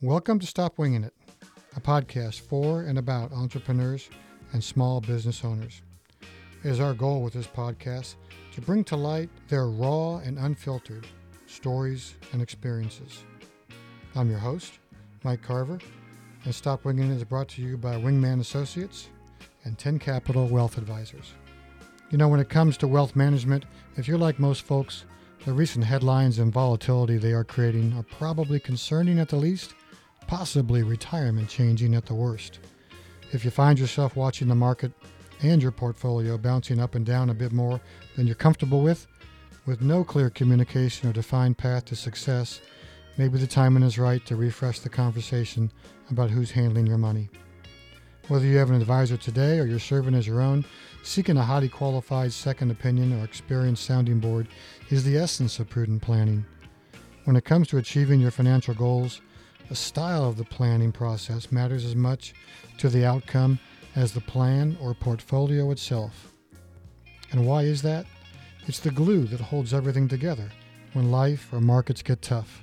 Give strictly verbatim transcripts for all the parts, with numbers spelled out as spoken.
Welcome to Stop Winging It, a podcast for and about entrepreneurs and small business owners. It is our goal with this podcast to bring to light their raw and unfiltered stories and experiences. I'm your host, Mike Carver, and Stop Winging It is brought to you by Wingman Associates and ten Capital Wealth Advisors. You know, when it comes to wealth management, if you're like most folks, the recent headlines and volatility they are creating are probably concerning at the least, possibly retirement changing at the worst. If you find yourself watching the market and your portfolio bouncing up and down a bit more than you're comfortable with, with no clear communication or defined path to success, maybe the timing is right to refresh the conversation about who's handling your money. Whether you have an advisor today or you're serving as your own, seeking a highly qualified second opinion or experienced sounding board is the essence of prudent planning. When it comes to achieving your financial goals, the style of the planning process matters as much to the outcome as the plan or portfolio itself. And why is that? It's the glue that holds everything together when life or markets get tough.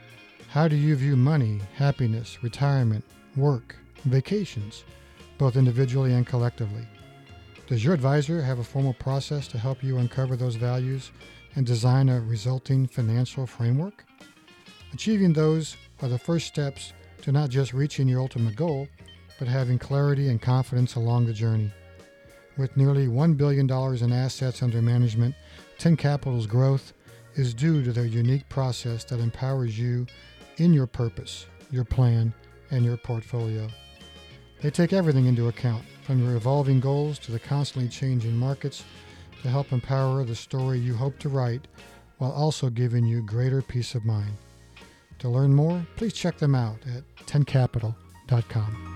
How do you view money, happiness, retirement, work, vacations, both individually and collectively? Does your advisor have a formal process to help you uncover those values and design a resulting financial framework? Achieving those are the first steps to not just reaching your ultimate goal, but having clarity and confidence along the journey. With nearly one billion dollars in assets under management, ten Capital's growth is due to their unique process that empowers you in your purpose, your plan, and your portfolio. They take everything into account, from your evolving goals to the constantly changing markets, to help empower the story you hope to write while also giving you greater peace of mind. To learn more, please check them out at ten capital dot com.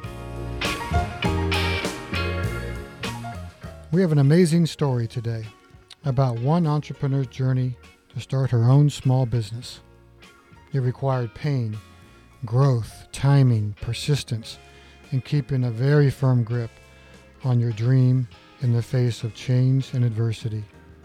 We have an amazing story today about one entrepreneur's journey to start her own small business. It required pain, growth, timing, persistence, and keeping a very firm grip on your dream in the face of change and adversity.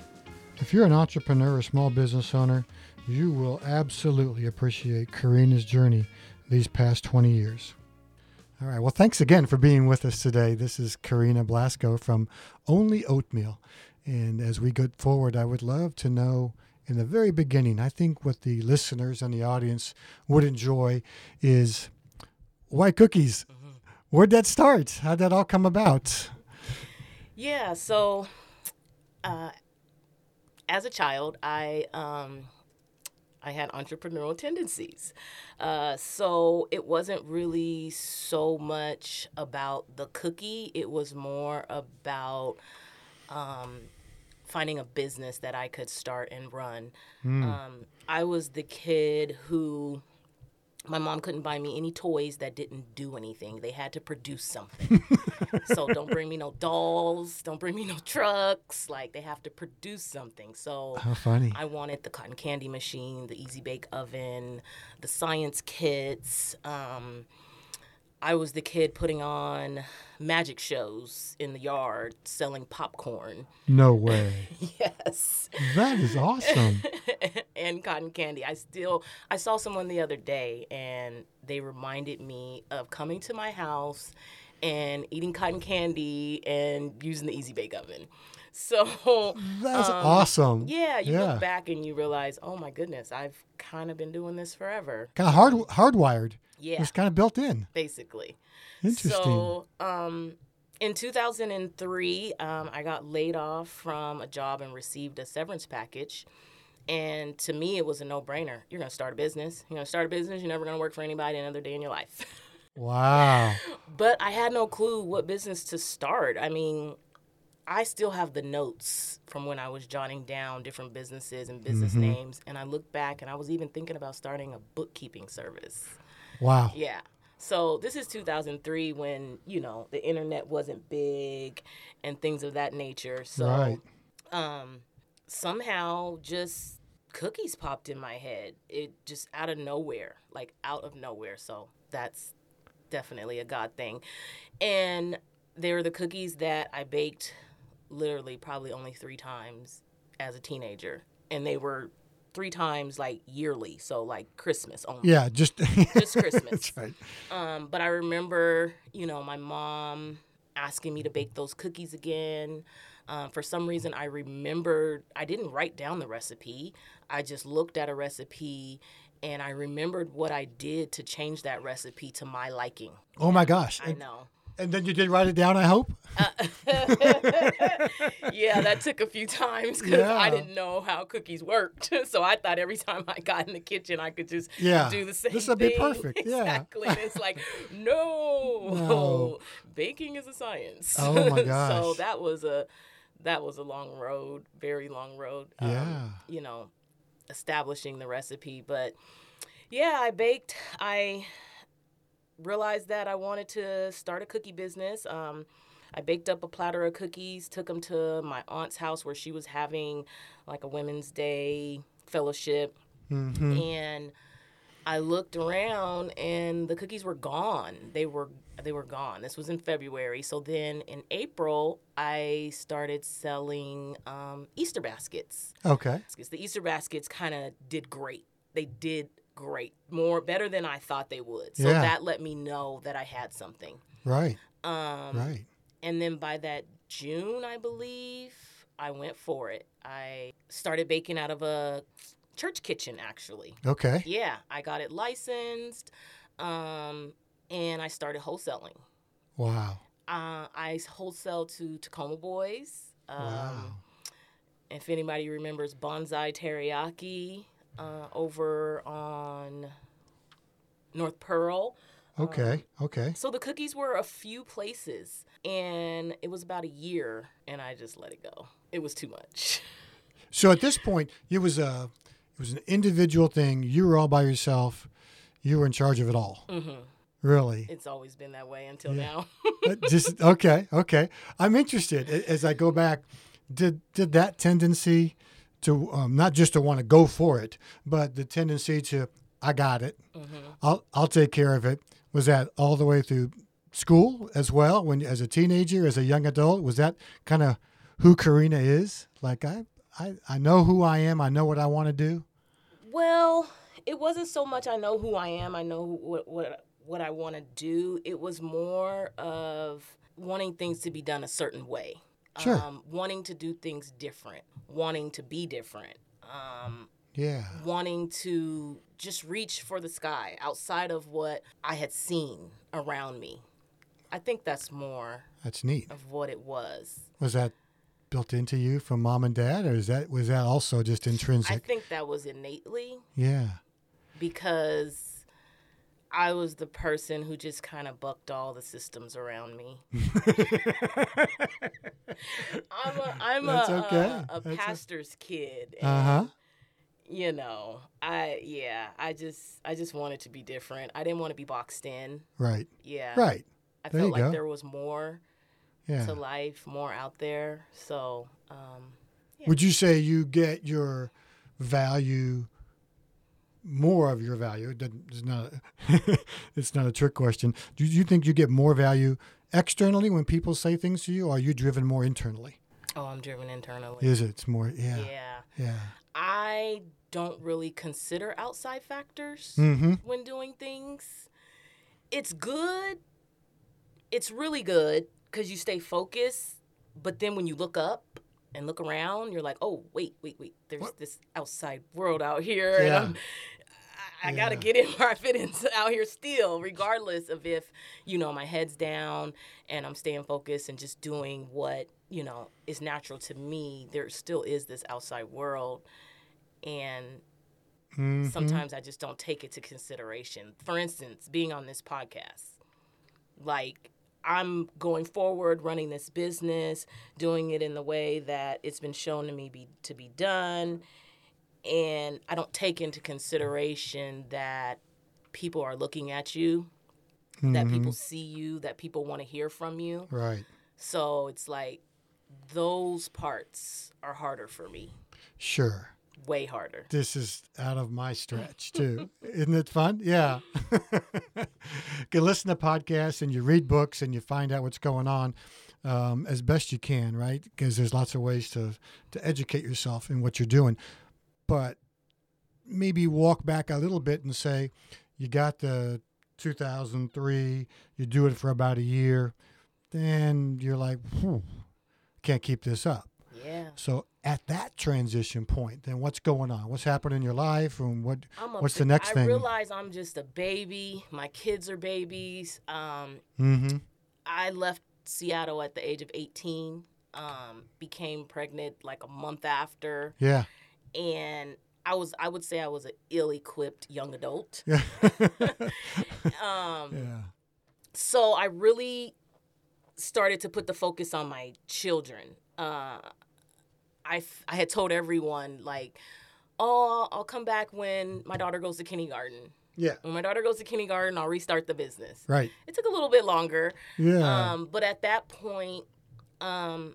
If you're an entrepreneur or small business owner, you will absolutely appreciate Karina's journey these past twenty years. All right. Well, thanks again for being with us today. This is Karina Blasco from Only Oatmeal. And as we go forward, I would love to know in the very beginning, I think what the listeners and the audience would enjoy is white cookies. Mm-hmm. Where'd that start? How'd that all come about? Yeah. So uh, as a child, I... Um, I had entrepreneurial tendencies. Uh, so it wasn't really so much about the cookie. It was more about um, finding a business that I could start and run. Mm. Um, I was the kid who... My mom couldn't buy me any toys that didn't do anything. They had to produce something. So don't bring me no dolls. Don't bring me no trucks. Like, they have to produce something. So how funny. I wanted the cotton candy machine, the Easy Bake Oven, the science kits. Um, I was the kid putting on magic shows in the yard, selling popcorn. No way. Yes. That is awesome. And cotton candy. I still, I saw someone the other day, and they reminded me of coming to my house and eating cotton candy and using the Easy Bake Oven. So that's um, awesome. Yeah, you yeah. look back and you realize, oh my goodness, I've kind of been doing this forever. Kind of hard hardwired. Yeah, it's kind of built in. Basically. Interesting. So um, in two thousand three, um, I got laid off from a job and received a severance package. And to me, it was a no-brainer. You're going to start a business. You're going to start a business. You're never going to work for anybody another day in your life. Wow. But I had no clue what business to start. I mean, I still have the notes from when I was jotting down different businesses and business mm-hmm. names. And I look back, and I was even thinking about starting a bookkeeping service. Wow. Yeah. So this is two thousand three when, you know, the internet wasn't big and things of that nature. So right. um, somehow just cookies popped in my head. It just out of nowhere, like out of nowhere. So that's definitely a God thing. And they were the cookies that I baked literally probably only three times as a teenager. And they were three times like yearly, so like Christmas only. Yeah, just just Christmas. That's right. Um, but I remember, you know, my mom asking me to bake those cookies again. Um, for some reason, I remembered, I didn't write down the recipe. I just looked at a recipe and I remembered what I did to change that recipe to my liking. Oh my gosh. I And, know. and then you did write it down, I hope? Uh, yeah, that took a few times because Yeah. I didn't know how cookies worked. So I thought every time I got in the kitchen, I could just Yeah. do the same This would thing. be perfect. Yeah. Exactly. And it's like, no, No. baking is a science. Oh my So gosh. that was a that was a long road, very long road. Yeah. Um, you know, establishing the recipe, but yeah, I baked. I realized that I wanted to start a cookie business. Um, I baked up a platter of cookies, took them to my aunt's house where she was having like a Women's Day fellowship. Mm-hmm. And I looked around and the cookies were gone. They were they were gone. This was in February. So then in April, I started selling um, Easter baskets. Okay. The Easter baskets kind of did great. They did great, more better than I thought they would. So Yeah. that let me know that I had something. Right. Um, Right. And then by that June, I believe, I went for it. I started baking out of a church kitchen, actually. Okay. Yeah, I got it licensed, um, and I started wholesaling. Wow. Uh, I wholesale to Tacoma Boys. Um, Wow. If anybody remembers Bonsai Teriyaki uh, over on North Pearl. Okay. Okay. So the cookies were a few places, and it was about a year, and I just let it go. It was too much. So at this point, it was a it was an individual thing. You were all by yourself. You were in charge of it all. Mm-hmm. Really. It's always been that way until Yeah. now. Uh, Just okay. Okay. I'm interested A- as I go back. Did did that tendency to um, not just to want to go for it, but the tendency to I got it. Mm-hmm. I'll I'll take care of it. Was that all the way through school as well? When as a teenager, as a young adult, was that kind of who Karina is? Like I, I I know who I am. I know what I want to do. Well, it wasn't so much I know who I am. I know what what what I want to do. It was more of wanting things to be done a certain way. Sure. Um, wanting to do things different. Wanting to be different. Um, Yeah. wanting to just reach for the sky outside of what I had seen around me. I think that's more That's neat. of what it was. Was that built into you from mom and dad, or is that was that also just I intrinsic? think that was innately Yeah. because I was the person who just kind of bucked all the systems around me. I'm a, I'm That's a, okay. a, a That's a- pastor's kid. And, Uh huh. you know, I, yeah, I just, I just wanted to be different. I didn't want to be boxed in. Right. Yeah. Right. I There felt you like go. there was more Yeah. to life, more out there. So, um, yeah. Would you say you get your value, more of your value? It doesn't- It's not. A, it's not a trick question. Do you think you get more value externally when people say things to you, or are you driven more internally? oh, I'm driven internally. Is it? It's more. Yeah. Yeah. Yeah. I don't really consider outside factors Mm-hmm. when doing things. It's good. It's really good because you stay focused. But then when you look up and look around, you're like, oh, wait, wait, wait. There's What? this outside world out here. And Yeah. I'm, I, I got to Yeah. get in where I fit in out here still, regardless of if, you know, my head's down and I'm staying focused and just doing what, you know, is natural to me. There still is this outside world. And Mm-hmm. sometimes I just don't take it to consideration. For instance, being on this podcast, like I'm going forward, running this business, doing it in the way that it's been shown to me be, to be done. And I don't take into consideration that people are looking at you, that Mhm. people see you, that people want to hear from you. Right. So it's like those parts are harder for me, Sure. way harder. This is out of my stretch too. Isn't it fun? Yeah. You can listen to podcasts and you read books and you find out what's going on um, as best you can, right? Because there's lots of ways to to educate yourself in what you're doing. But maybe walk back a little bit and say, you got the two thousand three, you do it for about a year, then you're like, Whew, can't keep this up. Yeah. So at that transition point, then what's going on? What's happening in your life, and what I'm a what's ba- the next I thing? realize I'm just a baby. My kids are babies. Um, Mm-hmm. I left Seattle at the age of eighteen. Um, became pregnant like a month after, Yeah. and I was I would say I was an ill-equipped young adult. Yeah. Um, yeah. so I really started to put the focus on my children. Uh, I, f- I had told everyone, like, oh, I'll come back when my daughter goes to kindergarten. Yeah. When my daughter goes to kindergarten, I'll restart the business. Right. It took a little bit longer. Yeah. Um, but at that point, um,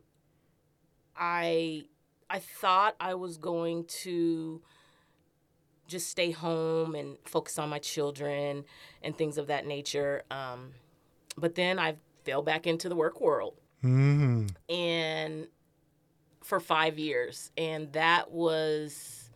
I I thought I was going to just stay home and focus on my children and things of that nature. Um, but then I fell back into the work world. Mm-hmm. And for five years. And that was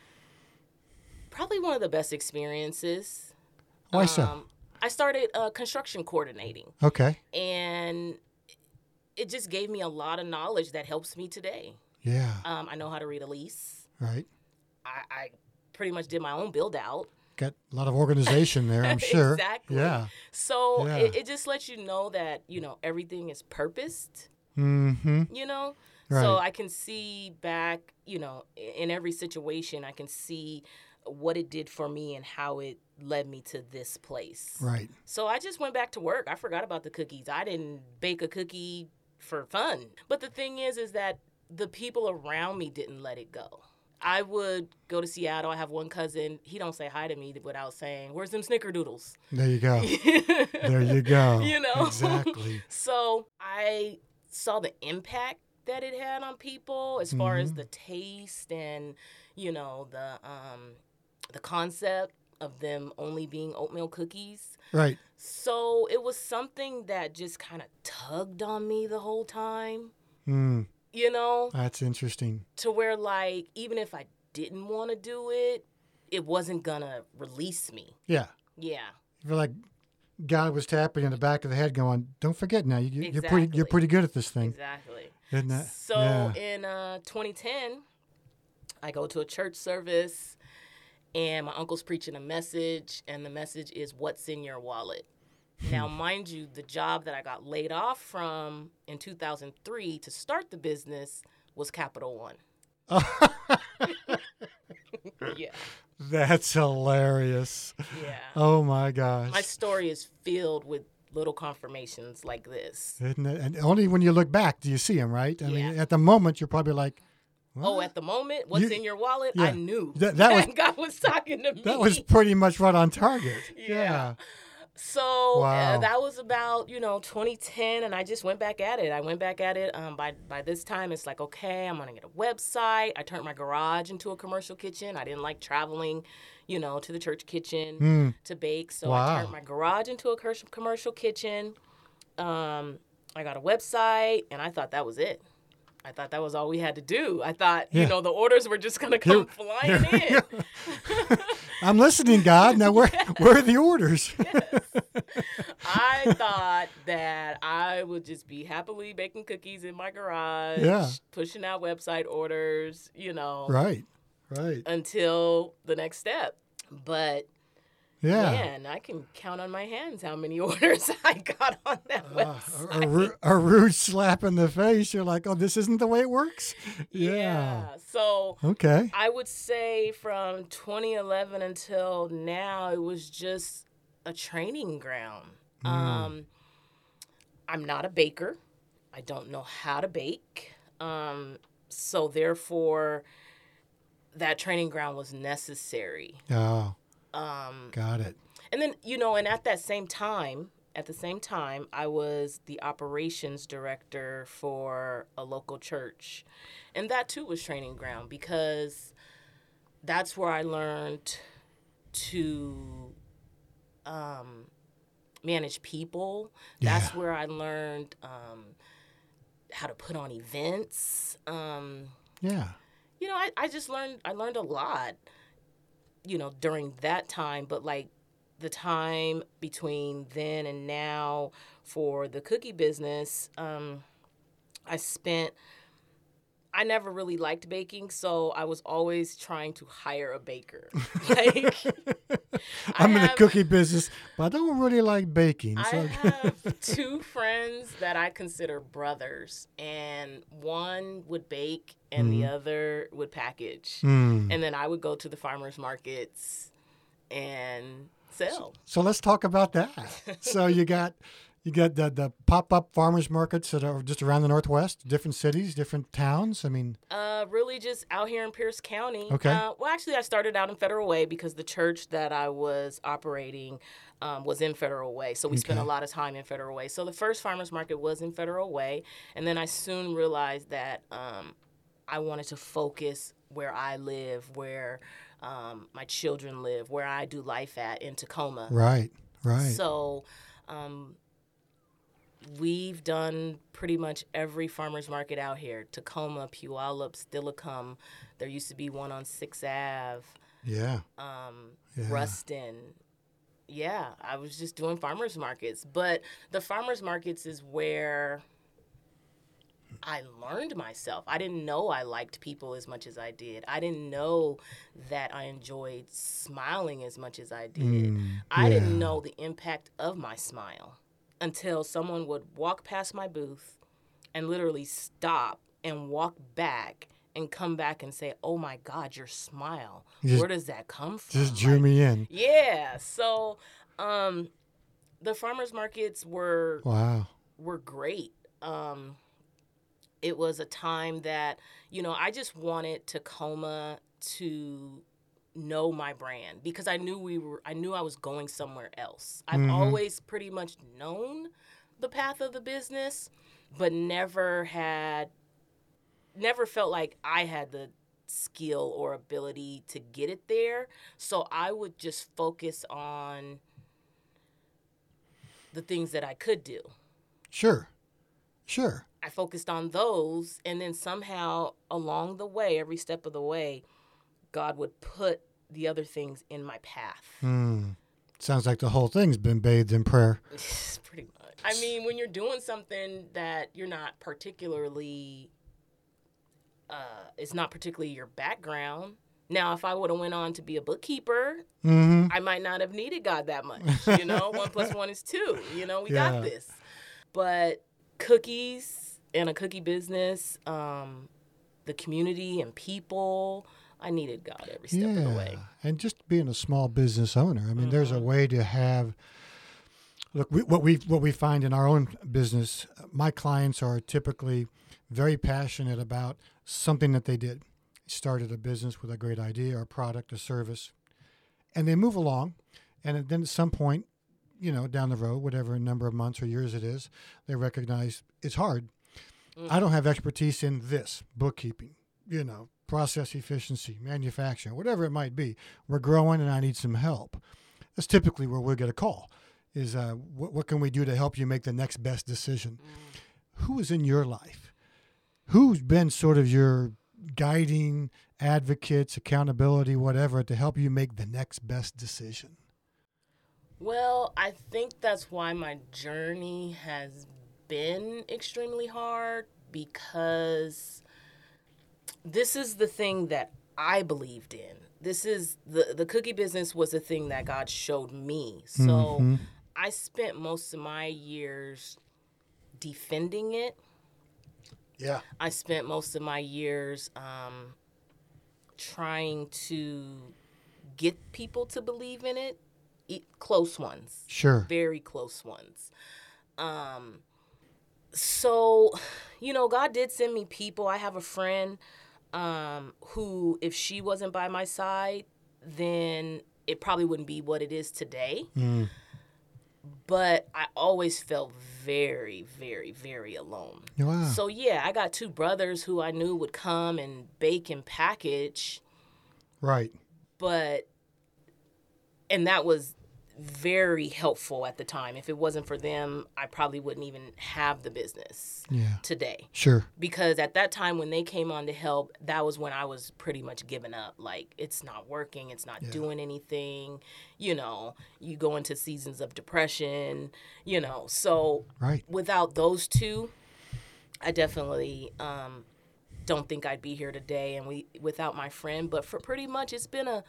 probably one of the best experiences. Why so? Um, I started uh, construction coordinating. Okay. And it just gave me a lot of knowledge that helps me today. Yeah. Um, I know how to read a lease. Right. I, I pretty much did my own build out. Got a lot of organization there, I'm sure. Exactly. Yeah. So Yeah. It, it just lets you know that, you know, everything is purposed, Mm-hmm. you know? Right. So I can see back, you know, in every situation, I can see what it did for me and how it led me to this place. Right. So I just went back to work. I forgot about the cookies. I didn't bake a cookie for fun. But the thing is, is that the people around me didn't let it go. I would go to Seattle. I have one cousin. He don't say hi to me without saying, "Where's them snickerdoodles?" There you go. There you go. You know? Exactly. So I saw the impact that it had on people as far as Mhm. the taste and, you know, the um, the concept of them only being oatmeal cookies. Right. So it was something that just kind of tugged on me the whole time, Mm, you know, that's interesting. to where, like, even if I didn't want to do it, it wasn't going to release me. Yeah. Yeah. I feel like God was tapping you in the back of the head going, don't forget now, you, you're pretty you're Exactly. pretty good at this thing. Exactly. Isn't that? So yeah. in uh, twenty ten, I go to a church service, and my uncle's preaching a message, and the message is, "What's in your wallet?" Now, mind you, the job that I got laid off from in two thousand three to start the business was Capital One. Yeah. That's hilarious. Yeah. Oh my gosh. My story is filled with little confirmations like this. Isn't it? And only when you look back do you see them, right? I mean, Yeah. at the moment, you're probably like, Oh, "What?" at the moment, what's You- in your wallet? yeah. I knew That- that was- God was talking to me. That was pretty much right on target. Yeah. So Wow. uh, that was about, you know, twenty ten, and I just went back at it. I went back at it. Um, by by this time, it's like, okay, I'm gonna get a website. I turned my garage into a commercial kitchen. I didn't like traveling, you know, to the church kitchen Mm. to bake, so Wow. I turned my garage into a cur- commercial kitchen. Um, I got a website, and I thought that was it. I thought that was all we had to do. I thought, Yeah. you know, the orders were just gonna come flying in. I'm listening, God. Now, where where are the orders? I thought that I would just be happily baking cookies in my garage, Yeah. pushing out website orders, you know, Right. Right. until the next step. But Yeah. man, I can count on my hands how many orders I got on that Uh, website. a, a, ru- a rude slap in the face. You're like, oh, this isn't the way it works? Yeah. So Okay. I would say from twenty eleven until now, it was just a training ground. Mm. Um, I'm not a baker. I don't know how to bake. Um, so therefore, that training ground was necessary. Oh, Um, got it. and then, you know, and at that same time, at the same time, I was the operations director for a local church. And that too was training ground because that's where I learned to um, manage people. That's Yeah. where I learned um, how to put on events. Um, Yeah. you know, I, I just learned I learned a lot. you know, during that time, but like the time between then and now for the cookie business, um, I spent, I never really liked baking, so I was always trying to hire a baker. Like, I'm I in the have, cookie business, but I don't really like baking. I So. have two friends that I consider brothers, and one would bake and the other would package. Mm. And then I would go to the farmers markets and sell. So let's talk about that. So you got you got the, the pop-up farmers markets that are just around the Northwest, different cities, different towns. I mean, Uh, really just out here in Pierce County. Okay. Uh, well, actually, I started out in Federal Way because the church that I was operating um, was in Federal Way. So we spent a Okay. lot of time in Federal Way. So the first farmers market was in Federal Way. And then I soon realized that um, I wanted to focus where I live, where um, my children live, where I do life at in Tacoma. right, right. So um, we've done pretty much every farmer's market out here. Tacoma, Puyallup, Steilacoom. There used to be one on sixth Avenue, yeah. um, Yeah. Ruston. Yeah, I was just doing farmer's markets. But the farmer's markets is where I learned myself. I didn't know I liked people as much as I did. I didn't know that I enjoyed smiling as much as I did. Mm, I didn't yeah. know the impact of my smile until someone would walk past my booth and literally stop and walk back and come back and say, "Oh my God, your smile. Just- Where does that come from?" Just drew Like, me in. yeah. So um, the farmers markets were Wow. were great. Um, it was a time that, you know, I just wanted Tacoma to know my brand because I knew we were, I knew I was going somewhere else. I've Mhm. always pretty much known the path of the business, but never had, never felt like I had the skill or ability to get it there. So I would just focus on the things that I could do. Sure. Sure. I focused on those, and then somehow along the way, every step of the way, God would put the other things in my path. Mm. Sounds like the whole thing's been bathed in prayer. Pretty much. I mean, when you're doing something that you're not particularly, uh, it's not particularly your background. Now, if I would have went on to be a bookkeeper, Mm-hmm. I might not have needed God that much. You know, one plus one is two. You know, we Yeah. got this. But cookies and a cookie business, um, the community and people, I needed God every step Yeah. of the way. And just being a small business owner. I mean, there's a way to have. Look, we, what we what we find in our own business, my clients are typically very passionate about something that they did. Started a business with a great idea, or product, or service, and they move along, and then at some point, you know, down the road, whatever number of months or years it is, they recognize it's hard. Mm. I don't have expertise in this, bookkeeping, you know, process efficiency, manufacturing, whatever it might be. We're growing and I need some help. That's typically where we'll get a call is uh, what, what can we do to help you make the next best decision? Mm. Who is in your life? Who's been sort of your guiding advocates, accountability, whatever, to help you make the next best decision? Well, I think that's why my journey has been extremely hard, because this is the thing that I believed in. This is the the cookie business was the thing that God showed me. So Mhm. I spent most of my years defending it. Yeah. I spent most of my years um, trying to get people to believe in it, e- close ones, Sure. very close ones. Um, so, you know, God did send me people. I have a friend um, who, if she wasn't by my side, then it probably wouldn't be what it is today. Mm. But I always felt very, very, very alone. Wow. So, yeah, I got two brothers who I knew would come and bake and package, Right. but, and that was very helpful at the time. If it wasn't for them, I probably wouldn't even have the business Yeah. today. Sure. Because at that time when they came on to help, that was when I was pretty much giving up. Like, it's not working. It's not Yeah. doing anything. You know, you go into seasons of depression, you know. So Right. without those two, I definitely um, don't think I'd be here today. And we without my friend. But for pretty much, it's been a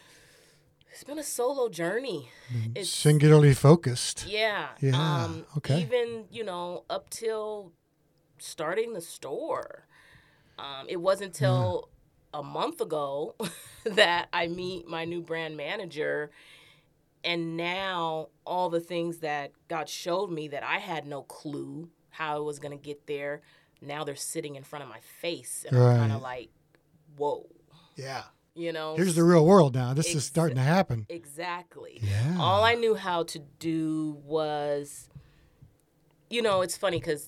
It's been a solo journey. It's Singularly focused. yeah. Yeah, Um, okay. Even, you know, up till starting the store. Um, it wasn't till a month ago that I meet my new brand manager. And now all the things that God showed me that I had no clue how I was going to get there, now they're sitting in front of my face. And I'm kind of Right. like, whoa, Yeah. you know. Here's the real world now. This is Ex- starting to happen. Exactly. Yeah. All I knew how to do was, you know, it's funny because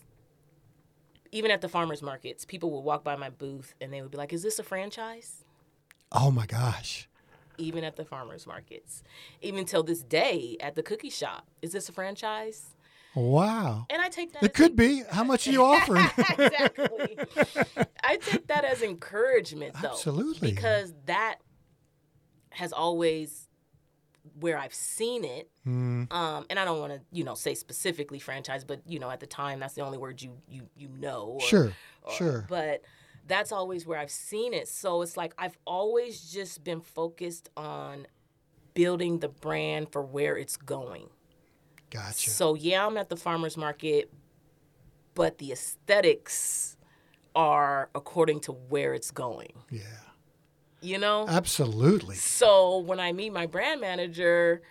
even at the farmers markets, people would walk by my booth and they would be like, is this a franchise? Oh my gosh. Even at the farmers markets. Even till this day at the cookie shop, is this a franchise? Wow. And I take that It as could be. How much are you offering? exactly. I take that as encouragement, though. Absolutely. Because that has always, where I've seen it, Mm, um, and I don't want to, you know, say specifically franchise, but, you know, at the time, that's the only word you, you, you know. Or, sure. or- Sure. But that's always where I've seen it. So it's like I've always just been focused on building the brand for where it's going. Gotcha. So, yeah, I'm at the farmer's market, but the aesthetics are according to where it's going, Yeah. you know? Absolutely. So when I meet my brand manager,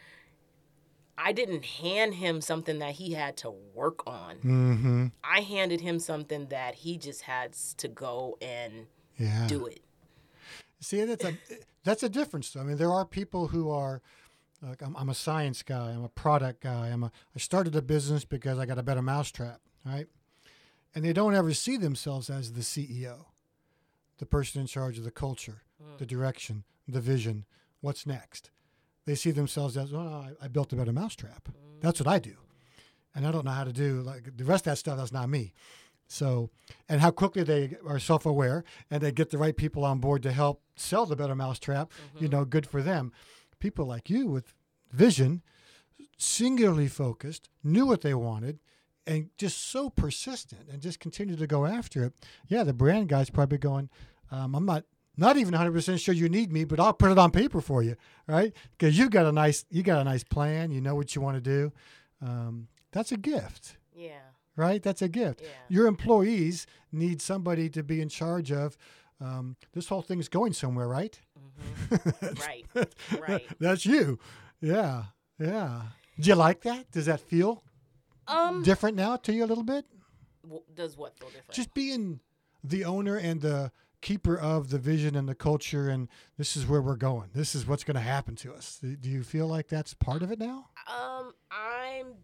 I didn't hand him something that he had to work on. Mm-hmm. I handed him something that he just had to go and Yeah. do it. See, that's a that's a difference. I mean, there are people who are like, I'm, I'm a science guy. I'm a product guy. I'm a. I started a business because I got a better mousetrap, right? And they don't ever see themselves as the C E O, the person in charge of the culture, Mm. the direction, the vision. What's next? They see themselves as, well, I, I built a better mousetrap. Mm. That's what I do, and I don't know how to do like the rest of that stuff. That's not me. So, and how quickly they are self-aware and they get the right people on board to help sell the better mousetrap, Mm-hmm. you know, good for them. People like you with vision, singularly focused, knew what they wanted, and just so persistent and just continue to go after it. Yeah, the brand guy's probably going, um, I'm not not even one hundred percent sure you need me, but I'll put it on paper for you, right? Because you got a nice you got a nice plan. You know what you want to do. Um, that's a gift. Yeah. Right? That's a gift. Yeah. Your employees need somebody to be in charge of um, this whole thing's going somewhere, right? Mm-hmm. Right. Right. That's you. Yeah. Yeah. Do you like that? Does that feel Um, different now to you a little bit? w- does what feel different? Just being the owner and the keeper of the vision and the culture, and this is where we're going. This is what's going to happen to us. Do do you feel like that's part of it now? Um, I'm.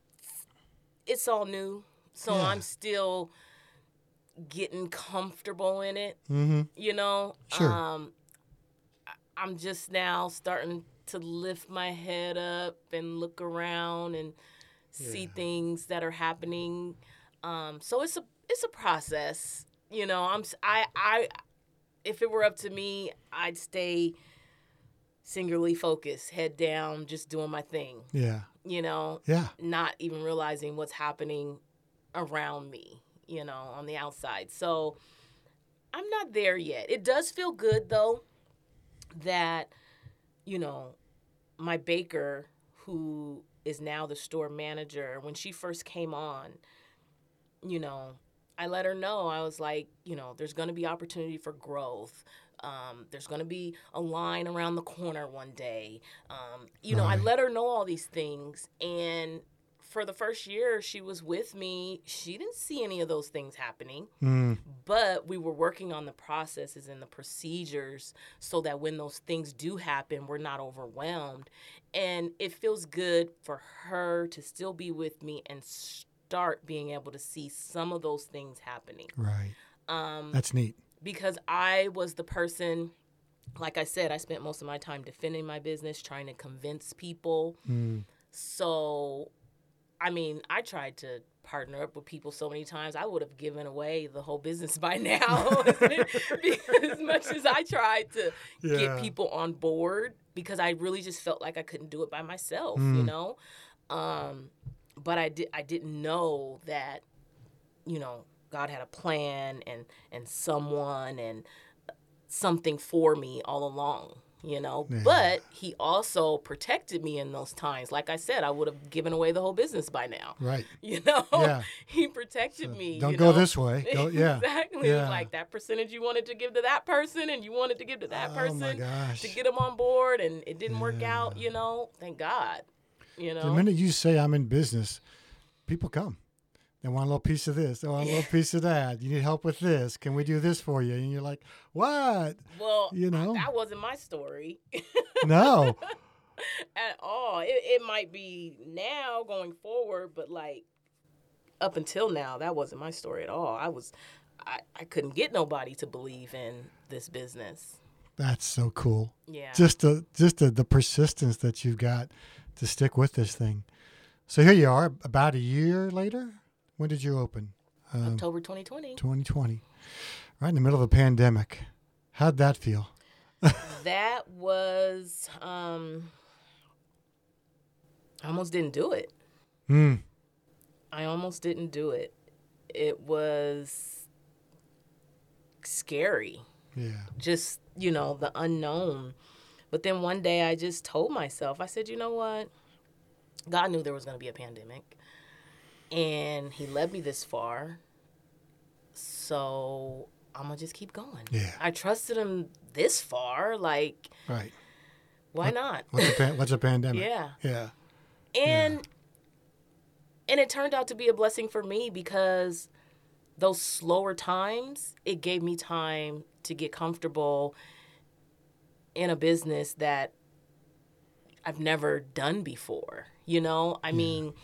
It's all new, so Yeah. I'm still getting comfortable in it. Mm-hmm. You know. Sure. Um, I- I'm just now starting to lift my head up and look around and see Yeah. things that are happening. Um, so it's a it's a process. You know, I'm s- I I if it were up to me, I'd stay singularly focused, head down, just doing my thing. Yeah. You know, Yeah. not even realizing what's happening around me, you know, on the outside. So I'm not there yet. It does feel good, though, that, you know, my baker, who is now the store manager, when she first came on, you know, I let her know. I was like, you know, there's going to be opportunity for growth. Um, there's going to be a line around the corner one day. Um, you know, I Right. let her know all these things. And for the first year she was with me, she didn't see any of those things happening. Mm. But we were working on the processes and the procedures so that when those things do happen, we're not overwhelmed. And it feels good for her to still be with me and start being able to see some of those things happening. Right. Um, That's neat. because I was the person like I said, I spent most of my time defending my business, trying to convince people. Mm. So, I mean, I tried to partner up with people so many times, I would have given away the whole business by now. As much as I tried to Yeah. get people on board, because I really just felt like I couldn't do it by myself, Mm. you know? Um, but I, di- I didn't know that, you know, God had a plan and, and someone and something for me all along, you know. Yeah. But he also protected me in those times. Like I said, I would have given away the whole business by now. Right. You know, Yeah. he protected So me. don't you go know? this way. Go, yeah. Exactly. It was Yeah. like that percentage you wanted to give to that person and you wanted to give to that Oh, person my gosh. to get them on board, and it didn't work Yeah. out, you know. Thank God. You know. The minute you say I'm in business, people come. They want a little piece of this. They want a little piece of that. You need help with this. Can we do this for you? And you're like, what? Well, you know? that wasn't my story. No. At all. It, it might be now going forward, but like up until now, that wasn't my story at all. I was, I, I couldn't get nobody to believe in this business. That's so cool. Yeah. Just the just the, the persistence that you've got to stick with this thing. So here you are, about a year later. When did you open? Um, October twenty twenty. twenty twenty. Right in the middle of a pandemic. How'd that feel? That was, um, I almost didn't do it. Hmm. I almost didn't do it. It was scary. Yeah. Just, you know, the unknown. But then one day I just told myself, I said, you know what? God knew there was going to be a pandemic. And he led me this far. So I'm going to just keep going. Yeah. I trusted him this far. Like, Right. why What- not? What's a, pan- what's a pandemic? Yeah. Yeah. And and it turned out to be a blessing for me, because those slower times, it gave me time to get comfortable in a business that I've never done before. You know, I mean,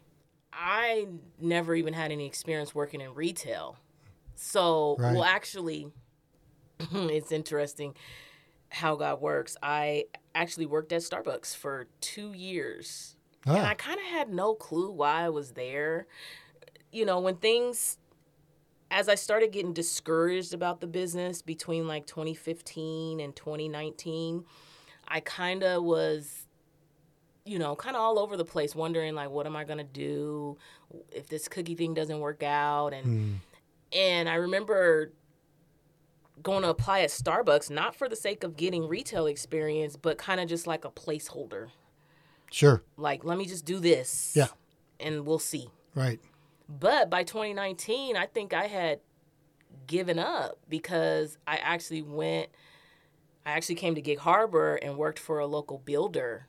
I never even had any experience working in retail. So, Right. well, actually, it's interesting how God works. I actually worked at Starbucks for two years. And I Ah, kind of had no clue why I was there. You know, when things, as I started getting discouraged about the business between like twenty fifteen and twenty nineteen, I kind of was, you know, kind of all over the place, wondering like, what am I going to do if this cookie thing doesn't work out? And, hmm. and I remember going to apply at Starbucks, not for the sake of getting retail experience, but kind of just like a placeholder. Sure. Like, let me just do this. Yeah. And we'll see. Right. But by twenty nineteen, I think I had given up, because I actually went, I actually came to Gig Harbor and worked for a local builder.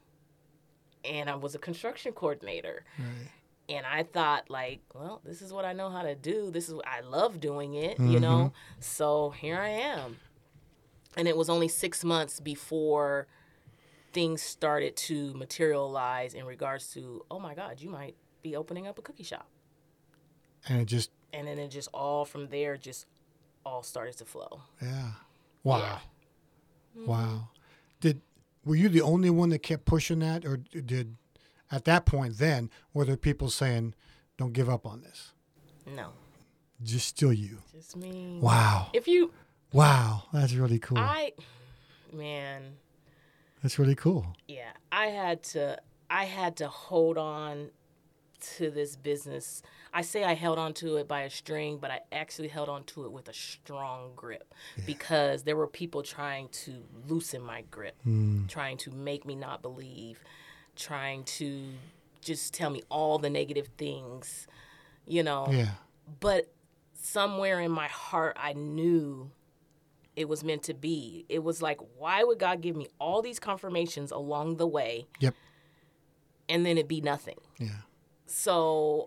And I was a construction coordinator. Right. And I thought, like, well, this is what I know how to do. This is what I love doing it, you know? So here I am. And it was only six months before things started to materialize in regards to, oh my God, you might be opening up a cookie shop. And it just, And then it just all from there just all started to flow. yeah. Wow. Wow. Did, were you the only one that kept pushing that, or did, at that point then, were there people saying, don't give up on this? No, Just still you. just me. Wow. If you, Wow. That's really cool. I, man, That's really cool. yeah, I had to, I had to hold on to this business. I say I held on to it by a string, but I actually held on to it with a strong grip, because there were people trying to loosen my grip, Mm. trying to make me not believe, trying to just tell me all the negative things, you know. Yeah. But somewhere in my heart, I knew it was meant to be. It was like, why would God give me all these confirmations along the way, Yep. and then it be nothing? Yeah. So,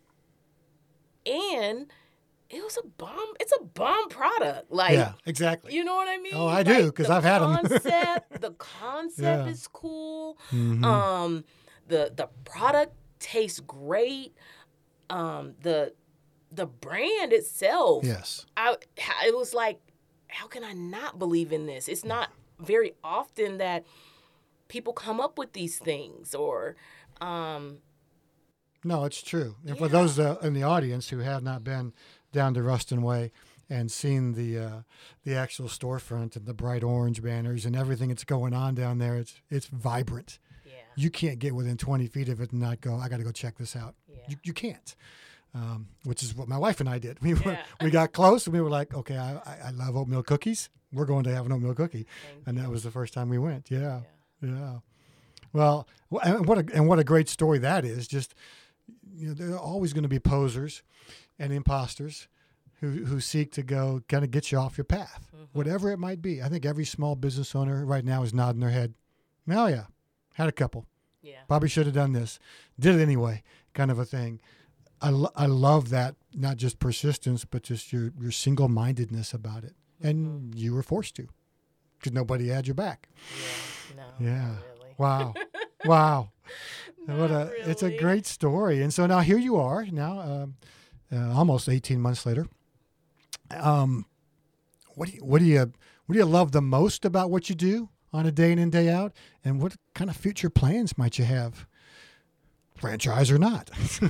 and it was a bomb. It's a bomb product. Like, Yeah, exactly. you know what I mean? Oh, I do, Like, 'cause the I've had 'em. Concept, the concept Yeah. is cool. Mhm. Um, the the product tastes great. Um, the the brand itself. Yes. I it was like, how can I not believe in this? It's not very often that people come up with these things or um, No, it's true. And Yeah. for those uh, in the audience who have not been down to Ruston Way and seen the uh, the actual storefront and the bright orange banners and everything that's going on down there, it's it's vibrant. yeah, You can't get within twenty feet of it and not go, I got to go check this out. yeah. You, you can't, um, which is what my wife and I did. We were, Yeah. we got close and we were like, okay, I, I, I love oatmeal cookies. We're going to have an oatmeal cookie. Thank And that was the first time we went. Yeah. Yeah. Yeah. Well, wh- and what a, and what a great story that is. Just, you know, there are always going to be posers and imposters who, who seek to go kind of get you off your path, Mhm. whatever it might be. I think every small business owner right now is nodding their head. Oh, yeah, had a couple. Yeah. Probably should have done this. Did it anyway, kind of a thing. I, lo- I love that, not just persistence, but just your, your single-mindedness about it. And you were forced to because nobody had your back. Yeah. No. Yeah. Not really. Wow. Wow. What a Not it's a really. great story. And so now here you are now, um, uh, almost eighteen months later. Um, what do you, what do you what do you love the most about what you do on a day in and day out? And what kind of future plans might you have, franchise or not?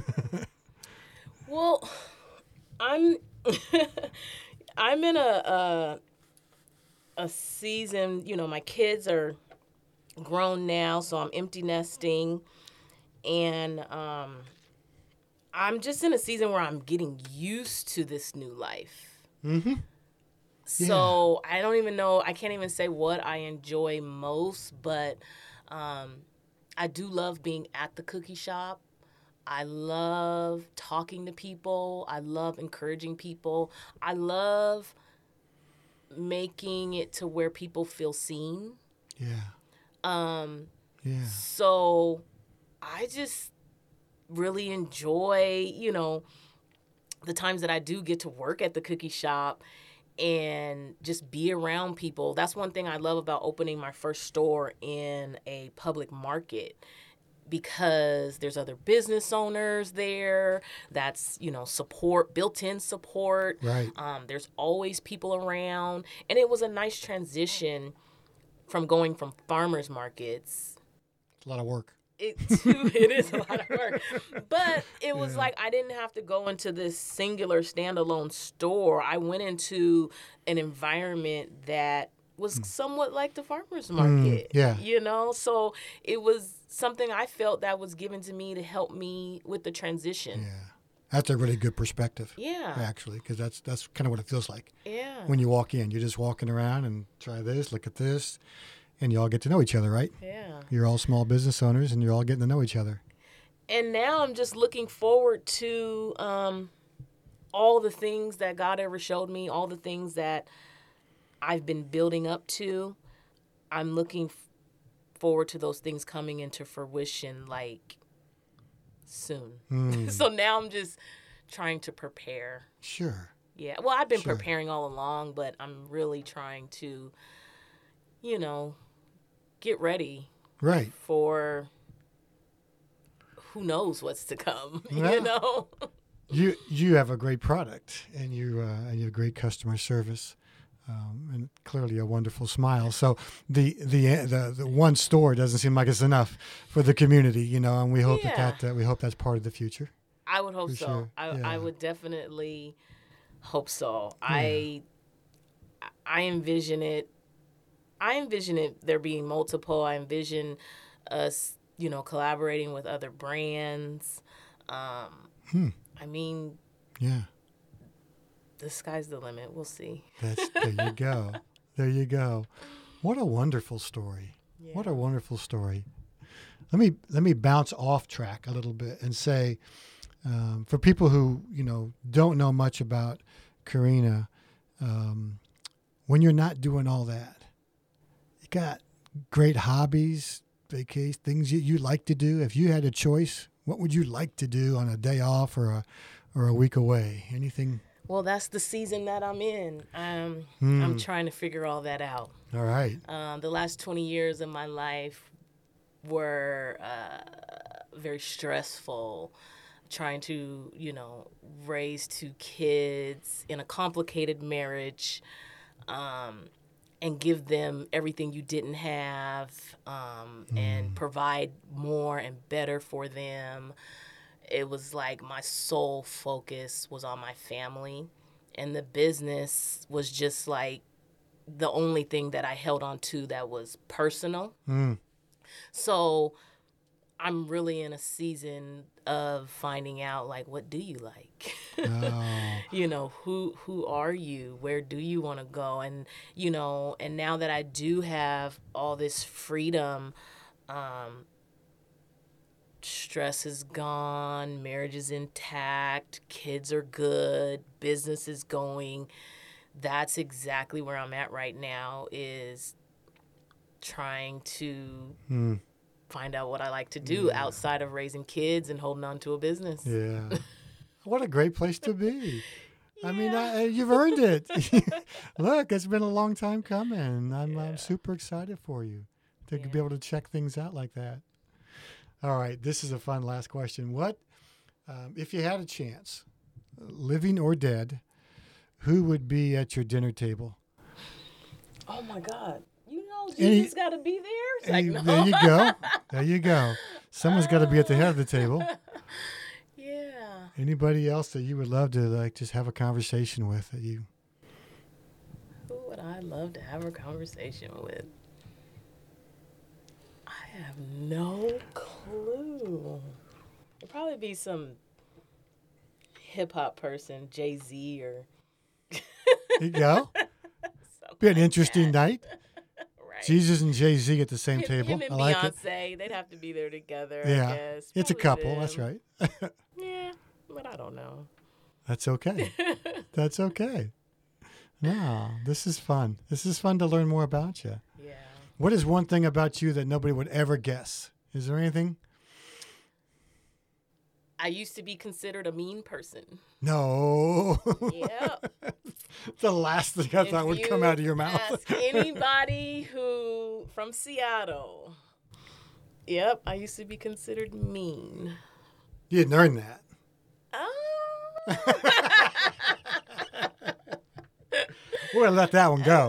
Well, I'm I'm in a, a a season. You know, my kids are grown now, so I'm empty nesting, and um, I'm just in a season where I'm getting used to this new life. Mm-hmm. So I don't even know. I can't even say what I enjoy most, but um, I do love being at the cookie shop. I love talking to people. I love encouraging people. I love making it to where people feel seen. Yeah. Um, Yeah. so I just really enjoy, you know, the times that I do get to work at the cookie shop and just be around people. That's one thing I love about opening my first store in a public market, because there's other business owners there. That's, you know, support, built-in support. Right. Um, there's always people around. And it was a nice transition from going from farmers markets. It's a lot of work. It too, it is a lot of work. But it was Yeah. like I didn't have to go into this singular standalone store. I went into an environment that was somewhat like the farmers market. yeah. You know, so it was something I felt that was given to me to help me with the transition. Yeah. That's a really good perspective. Yeah. Actually, because that's that's kind of what it feels like. Yeah. When you walk in, you're just walking around and try this, look at this, and you all get to know each other, right? Yeah. You're all small business owners, and you're all getting to know each other. And now I'm just looking forward to um, all the things that God ever showed me, all the things that I've been building up to. I'm looking f- forward to those things coming into fruition, like, soon. Mm, So now I'm just trying to prepare. sure. Yeah. Well, I've been Sure. preparing all along, but I'm really trying to, you know, get ready Right. for who knows what's to come, Yeah. you know? You you have a great product, and you uh, and you have great customer service, um, and clearly a wonderful smile. So the, the the the one store doesn't seem like it's enough for the community, you know. And we hope Yeah. that that uh, we hope that's part of the future. I would hope For so. sure. I, Yeah. I would definitely hope so. I I envision it. I envision it there being multiple. I envision us, you know, collaborating with other brands. Um, Hmm. I mean, Yeah. the sky's the limit. We'll see. That's there you go. There you go. What a wonderful story. What a wonderful story. Let me let me bounce off track a little bit and say, um, for people who you know don't know much about Karina, um, when you're not doing all that, you got great hobbies, vacations, things you, you like to do. If you had a choice, what would you like to do on a day off or a or a week away? Anything? Well, that's the season that I'm in. Um, Hmm. I'm trying to figure all that out. All right. Um, the last twenty years of my life were uh, very stressful, trying to, you know, raise two kids in a complicated marriage. Um, and give them everything you didn't have, um, mm. and provide more and better for them. It was like my sole focus was on my family, and the business was just like the only thing that I held on to that was personal. Mm. So I'm really in a season of finding out, like, what do you like? Oh. You know, who who are you? Where do you want to go? And, you know, and now that I do have all this freedom, um, stress is gone, marriage is intact, kids are good, business is going. That's exactly where I'm at right now, is trying to mm. find out what I like to do yeah. outside of raising kids and holding on to a business. Yeah. What a great place to be. Yeah. I mean, I, you've earned it. Look, it's been a long time coming. I'm, yeah. I'm super excited for you to yeah. be able to check things out like that. All right, this is a fun last question. What, um, if you had a chance, living or dead, who would be at your dinner table? Oh, my God. You know, Jesus got to be there. It's like, no. There you go. There you go. Someone's got to be at the head of the table. Yeah. Anybody else that you would love to, like, just have a conversation with? That you? Who would I love to have a conversation with? I have no clue. It'd probably be some hip hop person, Jay-Z or. There you go. Be an interesting night. Right. Jesus and Jay-Z at the same him, table. Him and I like Beyonce, it. They'd have to be there together. Yeah, I guess. It's a couple. Them. That's right. Yeah, but I don't know. That's okay. That's okay. No, this is fun. This is fun to learn more about you. Yeah. What is one thing about you that nobody would ever guess? Is there anything? I used to be considered a mean person. No. Yep. The last thing I if thought would come out of your mouth. Ask anybody who from Seattle. Yep, I used to be considered mean. You didn't earn that. Oh. We're going to let that one go.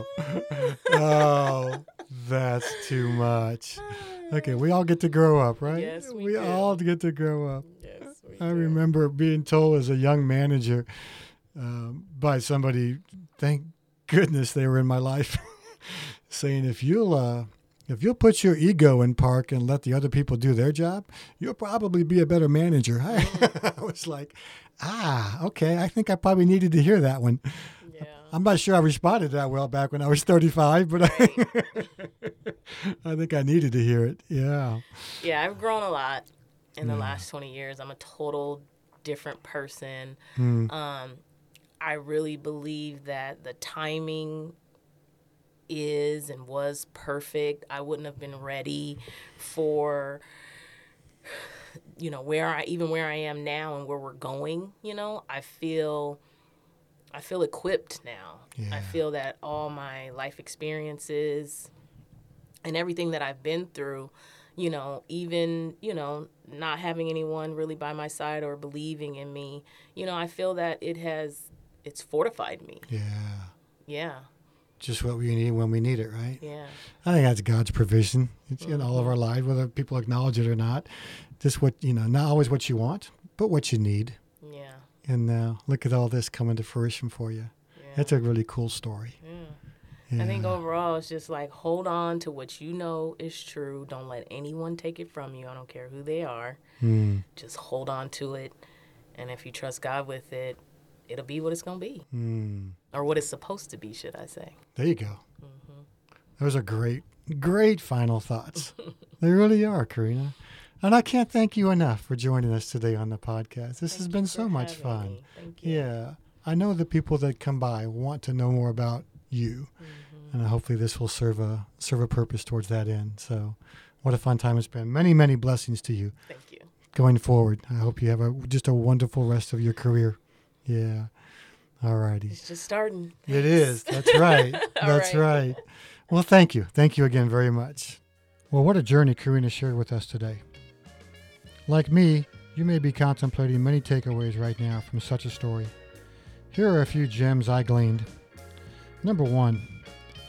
Oh, that's too much. Okay, we all get to grow up, right? Yes, we, we do. all get to grow up. Yes, we I do. remember being told as a young manager um, by somebody, thank goodness they were in my life, saying if you'll uh, if you'll put your ego in park and let the other people do their job, you'll probably be a better manager. I, I was like, ah, okay, I think I probably needed to hear that one. Yeah. I'm not sure I responded that well back when I was thirty-five, but right. I, I think I needed to hear it. Yeah. Yeah, I've grown a lot in the yeah. last twenty years. I'm a total different person. Mm. Um, I really believe that the timing is and was perfect. I wouldn't have been ready for, you know, where I, even where I am now and where we're going, you know. I feel... I feel equipped now. Yeah. I feel that all my life experiences and everything that I've been through, you know, even, you know, not having anyone really by my side or believing in me, you know, I feel that it has, it's fortified me. Yeah. Yeah. Just what we need when we need it, right? Yeah. I think that's God's provision. It's mm-hmm. in all of our lives, whether people acknowledge it or not. Just what, you know, not always what you want, but what you need. Yeah. And now look at all this coming to fruition for you. Yeah. That's a really cool story. Yeah. Yeah. I think overall it's just like hold on to what you know is true. Don't let anyone take it from you. I don't care who they are. Mm. Just hold on to it. And if you trust God with it, it'll be what it's going to be. Mm. Or what it's supposed to be, should I say. There you go. Mm-hmm. Those are great, great final thoughts. They really are, Karina. And I can't thank you enough for joining us today on the podcast. This thank has been so much fun. Me. Thank you. Yeah. I know the people that come by want to know more about you. Mm-hmm. And hopefully this will serve a serve a purpose towards that end. So what a fun time it's been. Many, many blessings to you. Thank you. Going forward. I hope you have a just a wonderful rest of your career. Yeah. All righty. It's just starting. Thanks. It is. That's right. That's right. right. Well, thank you. Thank you again very much. Well, what a journey Karina shared with us today. Like me, you may be contemplating many takeaways right now from such a story. Here are a few gems I gleaned. Number one,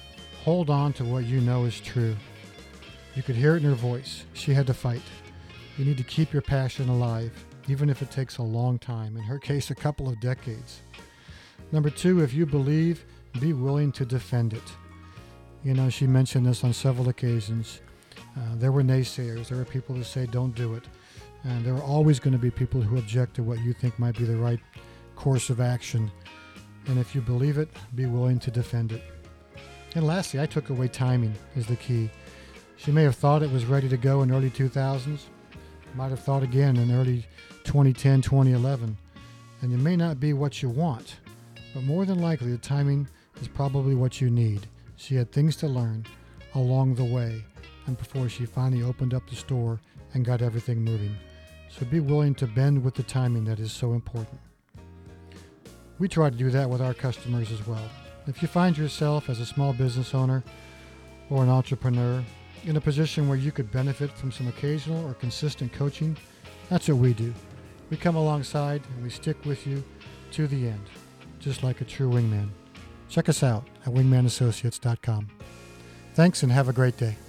Hold on to what you know is true. You could hear it in her voice. She had to fight. You need to keep your passion alive, even if it takes a long time, in her case, a couple of decades. Number two, if you believe, be willing to defend it. You know, she mentioned this on several occasions. Uh, there were naysayers. There were people who say, don't do it. And there are always going to be people who object to what you think might be the right course of action. And if you believe it, be willing to defend it. And lastly, I took away timing as the key. She may have thought it was ready to go in early two thousands, might have thought again in early twenty ten, twenty eleven. And it may not be what you want, but more than likely the timing is probably what you need. She had things to learn along the way and before she finally opened up the store and got everything moving. So be willing to bend with the timing that is so important. We try to do that with our customers as well. If you find yourself as a small business owner or an entrepreneur in a position where you could benefit from some occasional or consistent coaching, that's what we do. We come alongside and we stick with you to the end, just like a true wingman. Check us out at wingman associates dot com. Thanks and have a great day.